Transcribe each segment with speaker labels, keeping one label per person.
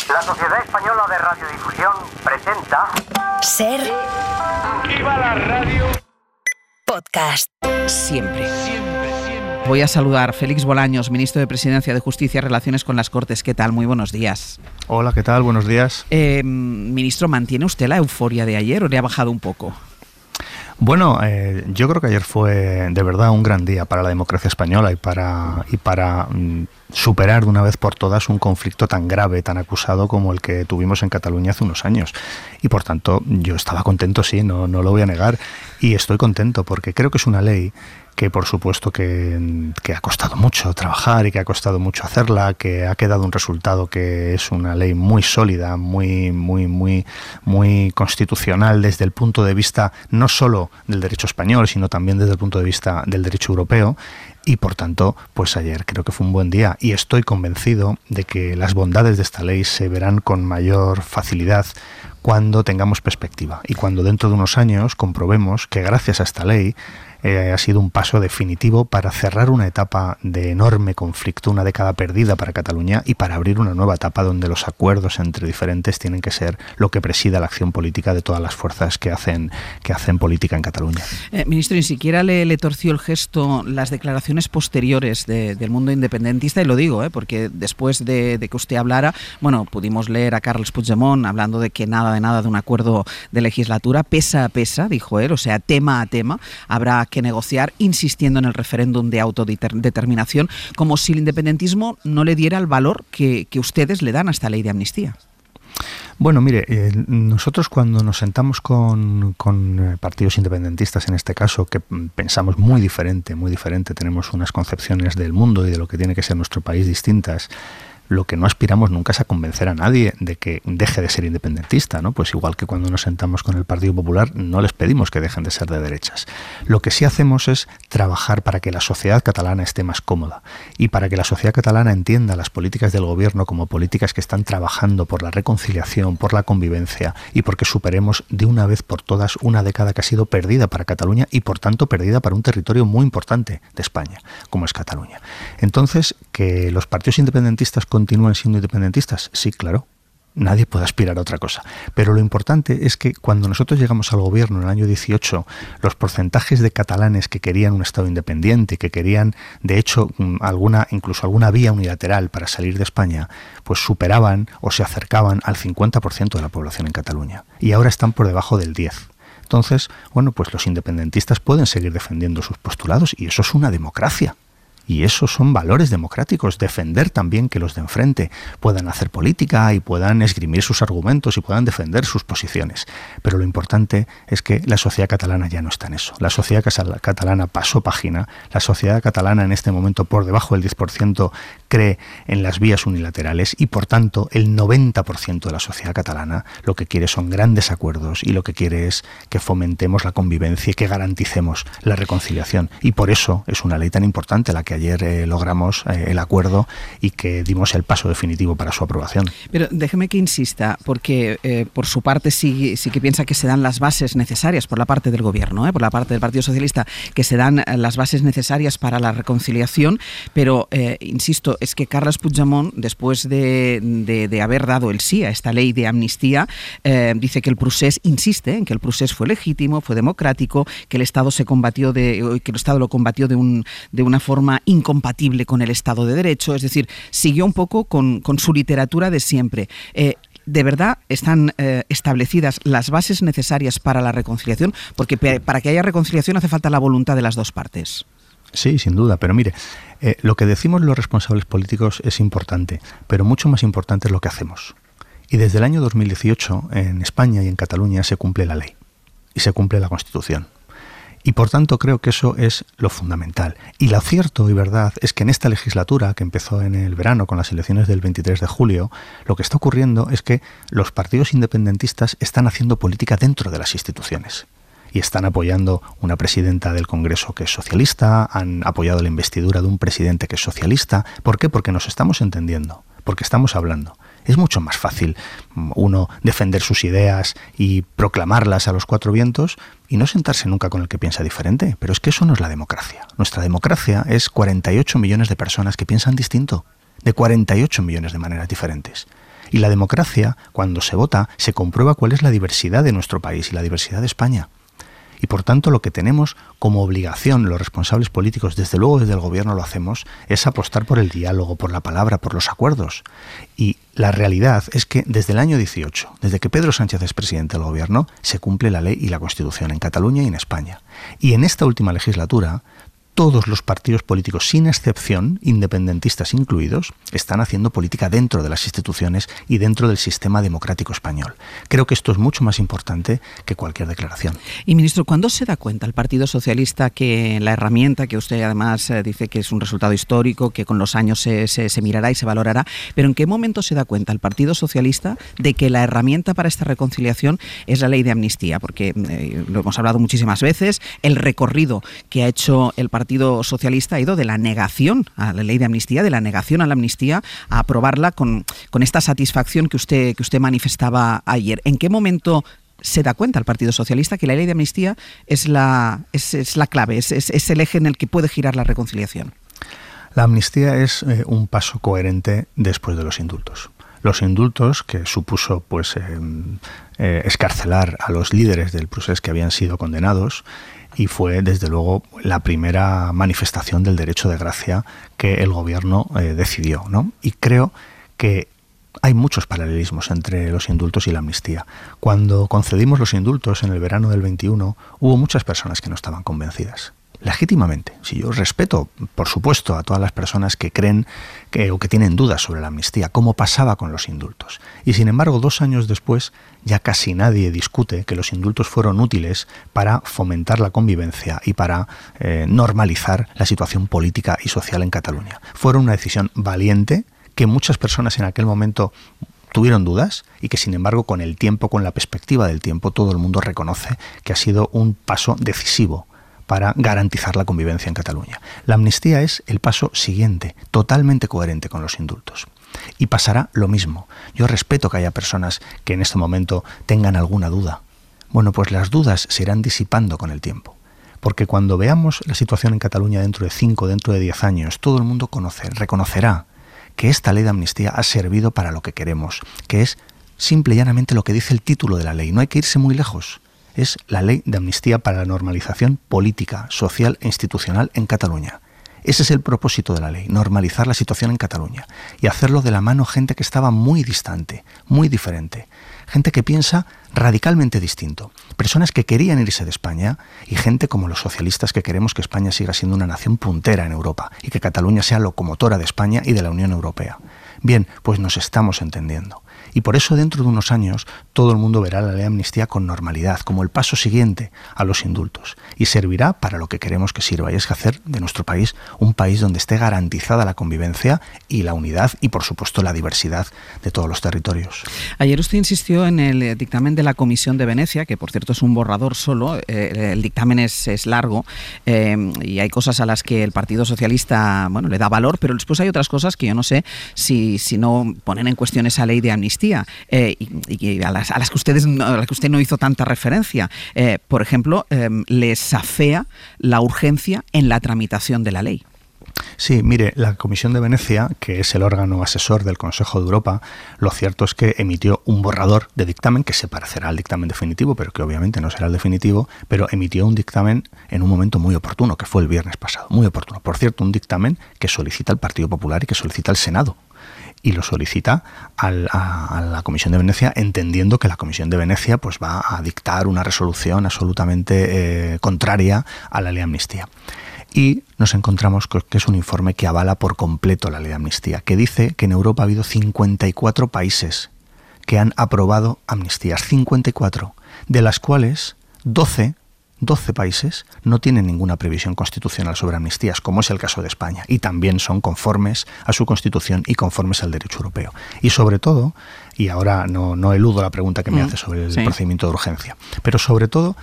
Speaker 1: La Sociedad Española de Radiodifusión presenta...
Speaker 2: Ser...
Speaker 3: ¡Viva la radio!
Speaker 2: Podcast.
Speaker 4: Siempre. Voy a saludar a Félix Bolaños, ministro de Presidencia, de Justicia y Relaciones con las Cortes. ¿Qué tal? Muy buenos días.
Speaker 5: Hola, ¿qué tal? Buenos días.
Speaker 4: Ministro, ¿mantiene usted la euforia de ayer o le ha bajado un poco?
Speaker 5: Bueno, yo creo que ayer fue de verdad un gran día para la democracia española y para superar de una vez por todas un conflicto tan grave, tan acusado como el que tuvimos en Cataluña hace unos años. Y por tanto, yo estaba contento, sí, no lo voy a negar. Y estoy contento porque creo que es una ley que por supuesto que ha costado mucho trabajar y que ha costado mucho hacerla, que ha quedado un resultado que es una ley muy sólida, muy constitucional desde el punto de vista no solo del derecho español, sino también desde el punto de vista del derecho europeo. Y por tanto, pues ayer creo que fue un buen día y estoy convencido de que las bondades de esta ley se verán con mayor facilidad cuando tengamos perspectiva y cuando dentro de unos años comprobemos que gracias a esta ley ha sido un paso definitivo para cerrar una etapa de enorme conflicto, una década perdida para Cataluña y para abrir una nueva etapa donde los acuerdos entre diferentes tienen que ser lo que presida la acción política de todas las fuerzas que hacen política en Cataluña.
Speaker 4: Ministro, ni siquiera le torció el gesto las declaraciones posteriores del mundo independentista, y lo digo, porque después de que usted hablara, bueno, pudimos leer a Carles Puigdemont hablando de que nada de un acuerdo de legislatura, pesa a pesa, dijo él, o sea, tema a tema, habrá que negociar, insistiendo en el referéndum de autodeterminación, como si el independentismo no le diera el valor que ustedes le dan a esta ley de amnistía.
Speaker 5: Bueno, mire, nosotros cuando nos sentamos con partidos independentistas, en este caso, que pensamos muy diferente, tenemos unas concepciones del mundo y de lo que tiene que ser nuestro país distintas, lo que no aspiramos nunca es a convencer a nadie de que deje de ser independentista, ¿no? Pues igual que cuando nos sentamos con el Partido Popular, no les pedimos que dejen de ser de derechas. Lo que sí hacemos es trabajar para que la sociedad catalana esté más cómoda y para que la sociedad catalana entienda las políticas del gobierno como políticas que están trabajando por la reconciliación, por la convivencia y porque superemos de una vez por todas una década que ha sido perdida para Cataluña y por tanto perdida para un territorio muy importante de España, como es Cataluña. Entonces, que los partidos independentistas continúan siendo independentistas, sí, claro. Nadie puede aspirar a otra cosa. Pero lo importante es que cuando nosotros llegamos al gobierno en el año 18, los porcentajes de catalanes que querían un Estado independiente, que querían, de hecho, incluso alguna vía unilateral para salir de España, pues superaban o se acercaban al 50% de la población en Cataluña. Y ahora están por debajo del 10%. Entonces, bueno, pues los independentistas pueden seguir defendiendo sus postulados y eso es una democracia. Y esos son valores democráticos, defender también que los de enfrente puedan hacer política y puedan esgrimir sus argumentos y puedan defender sus posiciones. Pero lo importante es que la sociedad catalana ya no está en eso. La sociedad catalana pasó página, la sociedad catalana en este momento por debajo del 10% cree en las vías unilaterales y por tanto el 90% de la sociedad catalana lo que quiere son grandes acuerdos y lo que quiere es que fomentemos la convivencia y que garanticemos la reconciliación. Y por eso es una ley tan importante la que ayer logramos el acuerdo y que dimos el paso definitivo para su aprobación.
Speaker 4: Pero déjeme que insista, porque por su parte sí que piensa que se dan las bases necesarias por la parte del gobierno, por la parte del Partido Socialista, que se dan las bases necesarias para la reconciliación, pero insisto, es que Carles Puigdemont, después de haber dado el sí a esta ley de amnistía, dice que el procés, insiste en que el procés fue legítimo, fue democrático, que el Estado lo combatió de una forma incompatible con el Estado de Derecho, es decir, siguió un poco con su literatura de siempre. ¿De verdad están establecidas las bases necesarias para la reconciliación? Porque para que haya reconciliación hace falta la voluntad de las dos partes.
Speaker 5: Sí, sin duda, pero mire, lo que decimos los responsables políticos es importante, pero mucho más importante es lo que hacemos. Y desde el año 2018, en España y en Cataluña se cumple la ley y se cumple la Constitución. Y por tanto creo que eso es lo fundamental. Y lo cierto y verdad es que en esta legislatura, que empezó en el verano con las elecciones del 23 de julio, lo que está ocurriendo es que los partidos independentistas están haciendo política dentro de las instituciones. Y están apoyando una presidenta del Congreso que es socialista, han apoyado la investidura de un presidente que es socialista. ¿Por qué? Porque nos estamos entendiendo, porque estamos hablando. Es mucho más fácil uno defender sus ideas y proclamarlas a los cuatro vientos y no sentarse nunca con el que piensa diferente. Pero es que eso no es la democracia. Nuestra democracia es 48 millones de personas que piensan distinto. de 48 millones de maneras diferentes. Y la democracia, cuando se vota, se comprueba cuál es la diversidad de nuestro país y la diversidad de España. Y por tanto lo que tenemos como obligación los responsables políticos, desde luego desde el gobierno lo hacemos, es apostar por el diálogo, por la palabra, por los acuerdos. Y la realidad es que desde el año 18, desde que Pedro Sánchez es presidente del gobierno, se cumple la ley y la Constitución en Cataluña y en España. Y en esta última legislatura, todos los partidos políticos, sin excepción, independentistas incluidos, están haciendo política dentro de las instituciones y dentro del sistema democrático español. Creo que esto es mucho más importante que cualquier declaración.
Speaker 4: Y, ministro, ¿cuándo se da cuenta el Partido Socialista que la herramienta, que usted además dice que es un resultado histórico, que con los años se mirará y se valorará, pero en qué momento se da cuenta el Partido Socialista de que la herramienta para esta reconciliación es la ley de amnistía? Porque lo hemos hablado muchísimas veces, el recorrido que ha hecho el Partido Socialista ha ido de la negación a la ley de amnistía, de la negación a la amnistía, a aprobarla con esta satisfacción que usted manifestaba ayer. ¿En qué momento se da cuenta el Partido Socialista que la ley de amnistía es la clave, es el eje en el que puede girar la reconciliación?
Speaker 5: La amnistía es un paso coherente después de los indultos. Los indultos, que supuso excarcelar a los líderes del procés que habían sido condenados, y fue desde luego la primera manifestación del derecho de gracia que el gobierno decidió, ¿no? Y creo que hay muchos paralelismos entre los indultos y la amnistía. Cuando concedimos los indultos en el verano del 21, hubo muchas personas que no estaban convencidas. Legítimamente. Si yo respeto, por supuesto, a todas las personas que creen o que tienen dudas sobre la amnistía, cómo pasaba con los indultos. Y sin embargo, 2 años después, ya casi nadie discute que los indultos fueron útiles para fomentar la convivencia y para normalizar la situación política y social en Cataluña. Fueron una decisión valiente que muchas personas en aquel momento tuvieron dudas y que, sin embargo, con el tiempo, con la perspectiva del tiempo, todo el mundo reconoce que ha sido un paso decisivo para garantizar la convivencia en Cataluña. La amnistía es el paso siguiente, totalmente coherente con los indultos. Y pasará lo mismo. Yo respeto que haya personas que en este momento tengan alguna duda. Bueno, pues las dudas se irán disipando con el tiempo. Porque cuando veamos la situación en Cataluña dentro de 5, dentro de 10 años, todo el mundo reconocerá que esta ley de amnistía ha servido para lo que queremos, que es simple y llanamente lo que dice el título de la ley. No hay que irse muy lejos. Es la ley de amnistía para la normalización política, social e institucional en Cataluña. Ese es el propósito de la ley, normalizar la situación en Cataluña y hacerlo de la mano gente que estaba muy distante, muy diferente, gente que piensa radicalmente distinto, personas que querían irse de España y gente como los socialistas que queremos que España siga siendo una nación puntera en Europa y que Cataluña sea locomotora de España y de la Unión Europea. Bien, pues nos estamos entendiendo. Y por eso dentro de unos años todo el mundo verá la ley de amnistía con normalidad, como el paso siguiente a los indultos. Y servirá para lo que queremos que sirva, y es hacer de nuestro país un país donde esté garantizada la convivencia y la unidad y, por supuesto, la diversidad de todos los territorios.
Speaker 4: Ayer usted insistió en el dictamen de la Comisión de Venecia, que por cierto es un borrador solo. El dictamen es largo y hay cosas a las que el Partido Socialista le da valor, pero después hay otras cosas que yo no sé si no ponen en cuestión esa ley de amnistía. Y a las que usted no hizo tanta referencia. Por ejemplo, les afea la urgencia en la tramitación de la ley.
Speaker 5: Sí, mire, la Comisión de Venecia, que es el órgano asesor del Consejo de Europa, lo cierto es que emitió un borrador de dictamen que se parecerá al dictamen definitivo, pero que obviamente no será el definitivo, pero emitió un dictamen en un momento muy oportuno, que fue el viernes pasado, muy oportuno. Por cierto, un dictamen que solicita el Partido Popular y que solicita el Senado. Y lo solicita a la Comisión de Venecia, entendiendo que la Comisión de Venecia pues va a dictar una resolución absolutamente contraria a la ley de amnistía. Y nos encontramos que es un informe que avala por completo la ley de amnistía, que dice que en Europa ha habido 54 países que han aprobado amnistías, 54, de las cuales 12 países no tienen ninguna previsión constitucional sobre amnistías, como es el caso de España, y también son conformes a su Constitución y conformes al derecho europeo. Y sobre todo, y ahora no eludo la pregunta que me hace sobre el procedimiento de urgencia, pero sobre todo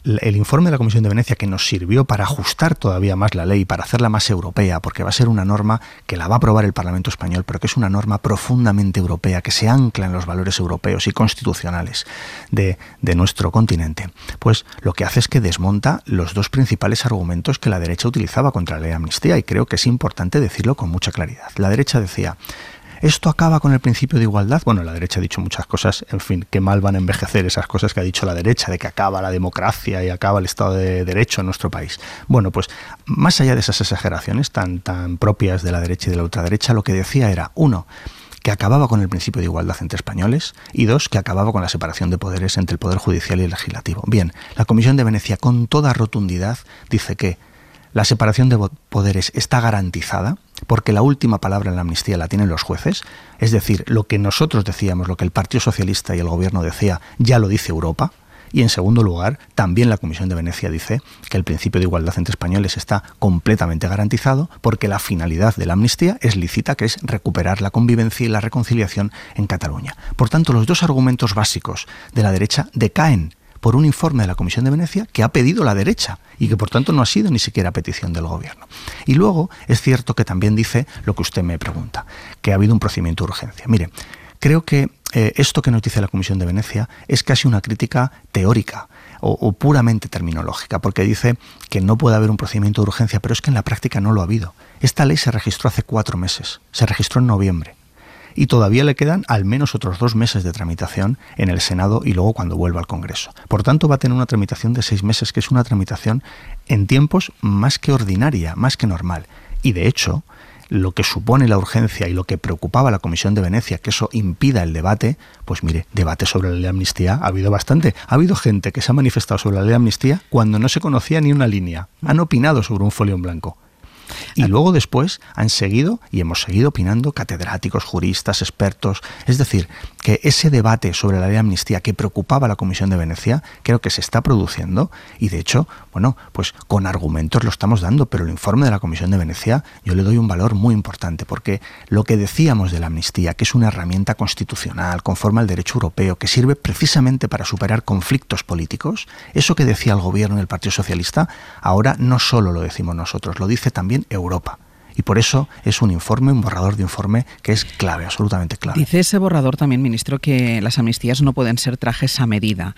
Speaker 5: el informe de la Comisión de Venecia, que nos sirvió para ajustar todavía más la ley, para hacerla más europea, porque va a ser una norma que la va a aprobar el Parlamento español, pero que es una norma profundamente europea, que se ancla en los valores europeos y constitucionales de nuestro continente, pues lo que hace es que desmonta los dos principales argumentos que la derecha utilizaba contra la ley de amnistía, y creo que es importante decirlo con mucha claridad. La derecha decía: ¿esto acaba con el principio de igualdad? Bueno, la derecha ha dicho muchas cosas, en fin, qué mal van a envejecer esas cosas que ha dicho la derecha, de que acaba la democracia y acaba el Estado de Derecho en nuestro país. Bueno, pues más allá de esas exageraciones tan propias de la derecha y de la ultraderecha, lo que decía era, uno, que acababa con el principio de igualdad entre españoles, y dos, que acababa con la separación de poderes entre el Poder Judicial y el Legislativo. Bien, la Comisión de Venecia, con toda rotundidad, dice que la separación de poderes está garantizada porque la última palabra en la amnistía la tienen los jueces, es decir, lo que nosotros decíamos, lo que el Partido Socialista y el Gobierno decía, ya lo dice Europa. Y en segundo lugar, también la Comisión de Venecia dice que el principio de igualdad entre españoles está completamente garantizado porque la finalidad de la amnistía es lícita, que es recuperar la convivencia y la reconciliación en Cataluña. Por tanto, los dos argumentos básicos de la derecha decaen por un informe de la Comisión de Venecia que ha pedido la derecha y que por tanto no ha sido ni siquiera petición del Gobierno. Y luego es cierto que también dice lo que usted me pregunta, que ha habido un procedimiento de urgencia. Mire, creo que esto que nos dice la Comisión de Venecia es casi una crítica teórica o puramente terminológica, porque dice que no puede haber un procedimiento de urgencia, pero es que en la práctica no lo ha habido. Esta ley se registró hace 4 meses, se registró en noviembre. Y todavía le quedan al menos otros 2 meses de tramitación en el Senado y luego cuando vuelva al Congreso. Por tanto, va a tener una tramitación de 6 meses, que es una tramitación en tiempos más que ordinaria, más que normal. Y de hecho, lo que supone la urgencia y lo que preocupaba a la Comisión de Venecia, que eso impida el debate, pues mire, debate sobre la ley de amnistía ha habido bastante. Ha habido gente que se ha manifestado sobre la ley de amnistía cuando no se conocía ni una línea. Han opinado sobre un folio en blanco. Y luego después han seguido y hemos seguido opinando catedráticos, juristas, expertos. Es decir, que ese debate sobre la ley de amnistía que preocupaba a la Comisión de Venecia, creo que se está produciendo y de hecho, bueno, pues con argumentos lo estamos dando, pero el informe de la Comisión de Venecia yo le doy un valor muy importante, porque lo que decíamos de la amnistía, que es una herramienta constitucional conforme al derecho europeo, que sirve precisamente para superar conflictos políticos, eso que decía el Gobierno y el Partido Socialista, ahora no solo lo decimos nosotros, lo dice también Europa. Y por eso es un informe, un borrador de informe que es clave, absolutamente clave.
Speaker 4: Dice ese borrador también, ministro, que las amnistías no pueden ser trajes a medida.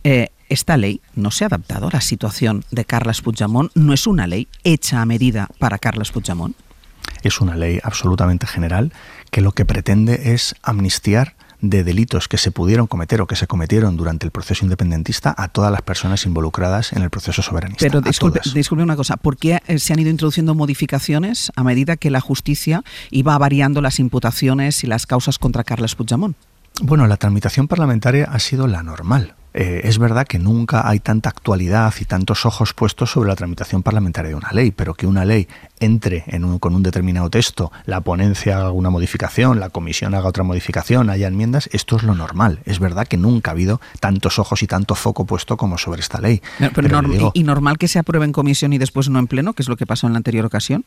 Speaker 4: Esta ley no se ha adaptado a la situación de Carles Puigdemont. ¿No es una ley hecha a medida para Carles Puigdemont?
Speaker 5: Es una ley absolutamente general que lo que pretende es amnistiar de delitos que se pudieron cometer o que se cometieron durante el proceso independentista a todas las personas involucradas en el proceso soberanista.
Speaker 4: Pero disculpe una cosa, ¿por qué se han ido introduciendo modificaciones a medida que la justicia iba variando las imputaciones y las causas contra Carles Puigdemont?
Speaker 5: Bueno, la tramitación parlamentaria ha sido la normal. Es verdad que nunca hay tanta actualidad y tantos ojos puestos sobre la tramitación parlamentaria de una ley, pero que una ley entre con un determinado texto, la ponencia haga una modificación, la comisión haga otra modificación, haya enmiendas, esto es lo normal. Es verdad que nunca ha habido tantos ojos y tanto foco puesto como sobre esta ley.
Speaker 4: ¿Y normal que se apruebe en comisión y después no en pleno, que es lo que pasó en la anterior ocasión?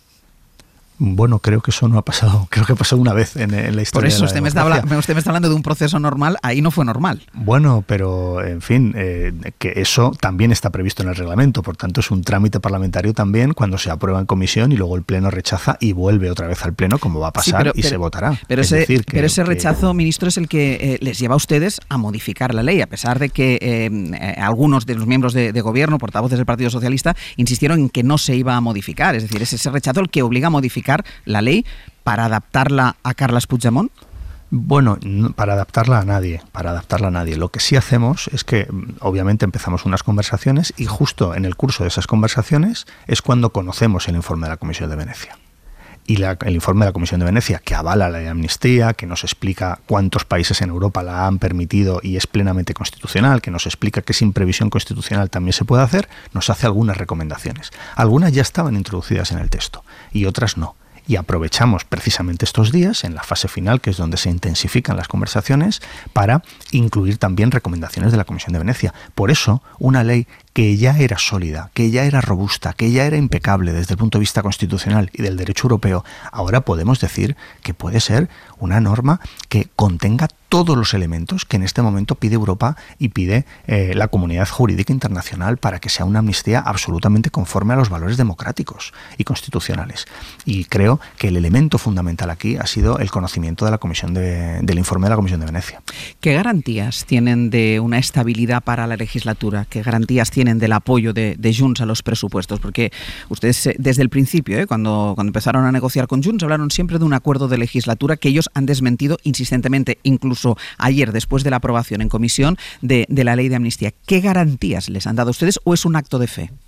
Speaker 5: Bueno, creo que eso no ha pasado, creo que pasó una vez en la historia.
Speaker 4: Por eso
Speaker 5: de la democracia.
Speaker 4: usted me está hablando de un proceso normal, ahí no fue normal.
Speaker 5: Bueno, pero en fin, que eso también está previsto en el reglamento, por tanto es un trámite parlamentario también cuando se aprueba en comisión y luego el Pleno rechaza y vuelve otra vez al Pleno, como va a pasar, y se votará.
Speaker 4: Pero ese rechazo, ministro, es el que les lleva a ustedes a modificar la ley, a pesar de que algunos de los miembros de gobierno, portavoces del Partido Socialista, insistieron en que no se iba a modificar. Es decir, es ese rechazo el que obliga a modificar la ley para adaptarla a Carles Puigdemont.
Speaker 5: Bueno, para adaptarla a nadie, Lo que sí hacemos es que, obviamente, empezamos unas conversaciones y justo en el curso de esas conversaciones es cuando conocemos el informe de la Comisión de Venecia. Y el informe de la Comisión de Venecia, que avala la amnistía, que nos explica cuántos países en Europa la han permitido y es plenamente constitucional, que nos explica que sin previsión constitucional también se puede hacer, nos hace algunas recomendaciones. Algunas ya estaban introducidas en el texto y otras no. Y aprovechamos precisamente estos días, en la fase final, que es donde se intensifican las conversaciones, para incluir también recomendaciones de la Comisión de Venecia. Por eso, una ley que ya era sólida, que ya era robusta, que ya era impecable desde el punto de vista constitucional y del derecho europeo, ahora podemos decir que puede ser una norma que contenga todos los elementos que en este momento pide Europa y pide la comunidad jurídica internacional para que sea una amnistía absolutamente conforme a los valores democráticos y constitucionales. Y creo que el elemento fundamental aquí ha sido el conocimiento de la Comisión del informe de la Comisión de Venecia.
Speaker 4: ¿Qué garantías tienen de una estabilidad para la legislatura? ¿Qué garantías tienen del apoyo de Junts a los presupuestos? Porque ustedes desde el principio, cuando empezaron a negociar con Junts, hablaron siempre de un acuerdo de legislatura que ellos han desmentido insistentemente, incluso ayer, después de la aprobación en comisión de la ley de amnistía. ¿Qué garantías les han dado a ustedes o es un acto de fe?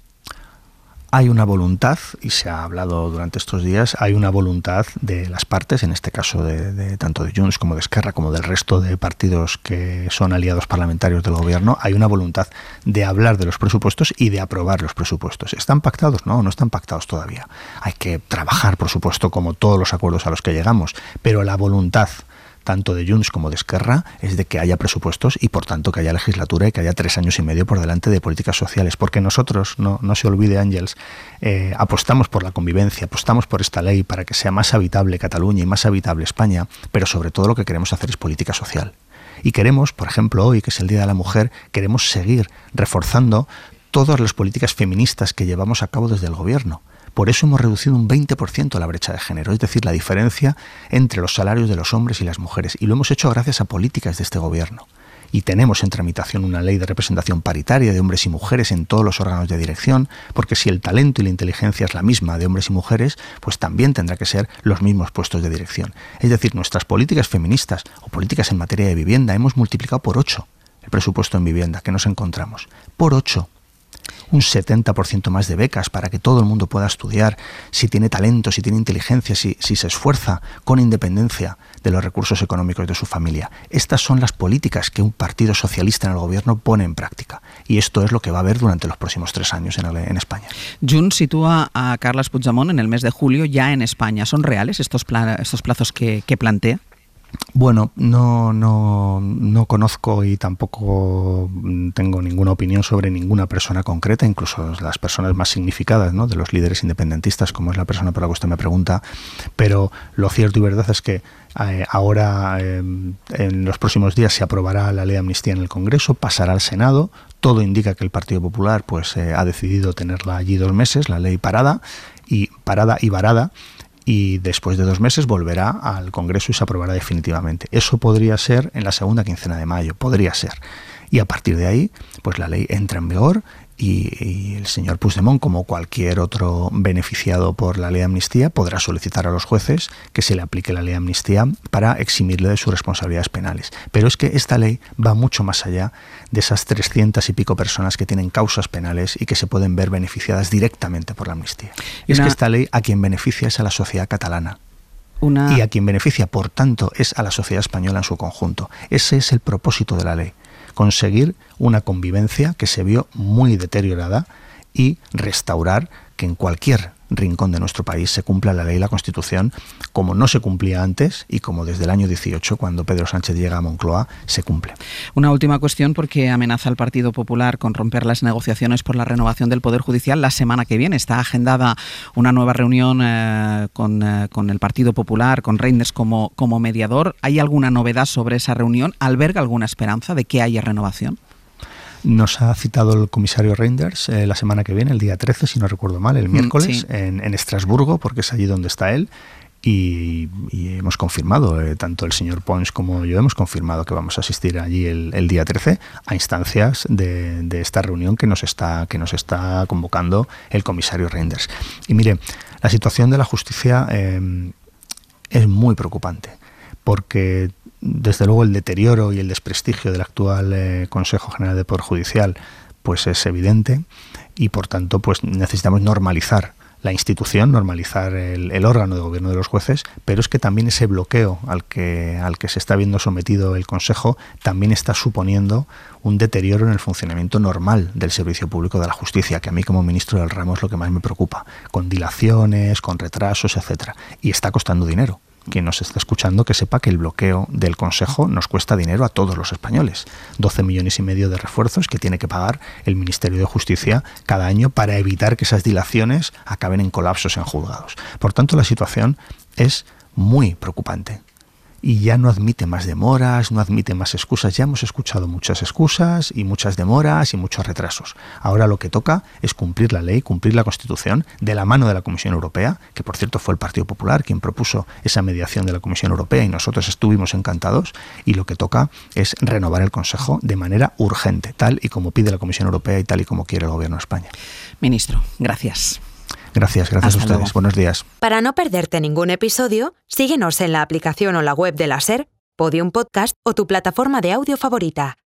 Speaker 5: Hay una voluntad, y se ha hablado durante estos días, hay una voluntad de las partes, en este caso de tanto de Junts como de Esquerra, como del resto de partidos que son aliados parlamentarios del gobierno, hay una voluntad de hablar de los presupuestos y de aprobar los presupuestos. ¿Están pactados? No están pactados todavía. Hay que trabajar, por supuesto, como todos los acuerdos a los que llegamos, pero la voluntad tanto de Junts como de Esquerra es de que haya presupuestos y por tanto que haya legislatura y que haya 3 años y medio por delante de políticas sociales, porque nosotros, no se olvide Ángels, apostamos por la convivencia, apostamos por esta ley para que sea más habitable Cataluña y más habitable España, pero sobre todo lo que queremos hacer es política social. Y queremos, por ejemplo, hoy que es el Día de la Mujer, queremos seguir reforzando todas las políticas feministas que llevamos a cabo desde el gobierno. Por eso hemos reducido un 20% la brecha de género, es decir, la diferencia entre los salarios de los hombres y las mujeres. Y lo hemos hecho gracias a políticas de este gobierno. Y tenemos en tramitación una ley de representación paritaria de hombres y mujeres en todos los órganos de dirección, porque si el talento y la inteligencia es la misma de hombres y mujeres, pues también tendrá que ser los mismos puestos de dirección. Es decir, nuestras políticas feministas o políticas en materia de vivienda hemos multiplicado por 8 el presupuesto en vivienda que nos encontramos. Por 8. Un 70% más de becas para que todo el mundo pueda estudiar, si tiene talento, si tiene inteligencia, si se esfuerza con independencia de los recursos económicos de su familia. Estas son las políticas que un partido socialista en el gobierno pone en práctica. Y esto es lo que va a haber durante los próximos 3 años en España.
Speaker 4: Junts sitúa a Carles Puigdemont en el mes de julio ya en España. ¿Son reales estos plazos que plantea?
Speaker 5: Bueno, no conozco y tampoco tengo ninguna opinión sobre ninguna persona concreta, incluso las personas más significadas, ¿no?, de los líderes independentistas, como es la persona por la que usted me pregunta, pero lo cierto y verdad es que ahora en los próximos días se aprobará la ley de amnistía en el Congreso, pasará al Senado, todo indica que el Partido Popular pues ha decidido tenerla allí 2 meses, la ley parada y varada, y después de 2 meses volverá al Congreso y se aprobará definitivamente. Eso podría ser en la segunda quincena de mayo, podría ser. Y a partir de ahí, pues la ley entra en vigor y el señor Puigdemont, como cualquier otro beneficiado por la ley de amnistía, podrá solicitar a los jueces que se le aplique la ley de amnistía para eximirle de sus responsabilidades penales. Pero es que esta ley va mucho más allá de esas 300 y pico personas que tienen causas penales y que se pueden ver beneficiadas directamente por la amnistía. Es que esta ley a quien beneficia es a la sociedad catalana. Y a quien beneficia, por tanto, es a la sociedad española en su conjunto. Ese es el propósito de la ley. Conseguir una convivencia que se vio muy deteriorada y restaurar que en cualquier rincón de nuestro país se cumpla la ley y la Constitución como no se cumplía antes y como desde el año 18, cuando Pedro Sánchez llega a Moncloa, se cumple.
Speaker 4: Una última cuestión, porque amenaza al Partido Popular con romper las negociaciones por la renovación del Poder Judicial la semana que viene. Está agendada una nueva reunión con el Partido Popular, con Reinders como mediador. ¿Hay alguna novedad sobre esa reunión? ¿Alberga alguna esperanza de que haya renovación?
Speaker 5: Nos ha citado el comisario Reinders la semana que viene, el día 13, si no recuerdo mal, el miércoles, sí, en Estrasburgo, porque es allí donde está él. Y hemos confirmado, tanto el señor Pons como yo hemos confirmado que vamos a asistir allí el día 13 a instancias de esta reunión que nos está convocando el comisario Reinders. Y mire, la situación de la justicia es muy preocupante, porque desde luego el deterioro y el desprestigio del actual Consejo General de Poder Judicial pues es evidente y por tanto pues necesitamos normalizar la institución, normalizar el órgano de gobierno de los jueces, pero es que también ese bloqueo al que se está viendo sometido el Consejo también está suponiendo un deterioro en el funcionamiento normal del servicio público de la justicia, que a mí como ministro del ramo es lo que más me preocupa, con dilaciones, con retrasos, etcétera, y está costando dinero. quien nos está escuchando que sepa que el bloqueo del Consejo nos cuesta dinero a todos los españoles. 12,5 millones de refuerzos que tiene que pagar el Ministerio de Justicia cada año para evitar que esas dilaciones acaben en colapsos en juzgados. Por tanto, la situación es muy preocupante. Y ya no admite más demoras, no admite más excusas. Ya hemos escuchado muchas excusas y muchas demoras y muchos retrasos. Ahora lo que toca es cumplir la ley, cumplir la Constitución, de la mano de la Comisión Europea, que por cierto fue el Partido Popular quien propuso esa mediación de la Comisión Europea y nosotros estuvimos encantados. Y lo que toca es renovar el Consejo de manera urgente, tal y como pide la Comisión Europea y tal y como quiere el Gobierno de España.
Speaker 4: Ministro, gracias.
Speaker 5: Gracias a ustedes. Luego. Buenos días.
Speaker 2: Para no perderte ningún episodio, síguenos en la aplicación o la web de la SER, Podium Podcast o tu plataforma de audio favorita.